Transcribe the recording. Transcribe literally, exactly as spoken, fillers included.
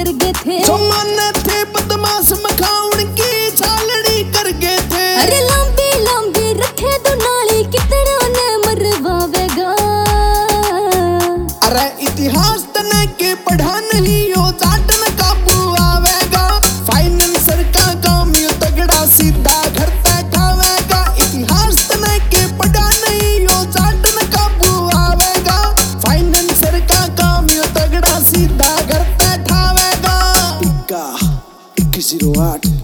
कर गए थे, जो माने थे बदमाश मखाउन की छालड़ी कर गए थे। अरे लंबी लंबी रखे दुनाली कितना ने मरवावेगा। अरे इतिहास तने के पढ़ा नहीं हो चाटन काबू आवेगा। फाइनेंसर का काम यू तगड़ा सीधा घर पे खावेगा। इतिहास तने के पढ़ा नहीं हो चाटन काबू आवेगा। फाइनेंसर का काम यू तगड़ा सीधा घर पे ठावेगा। इक्का इक्कीस जीरो आठ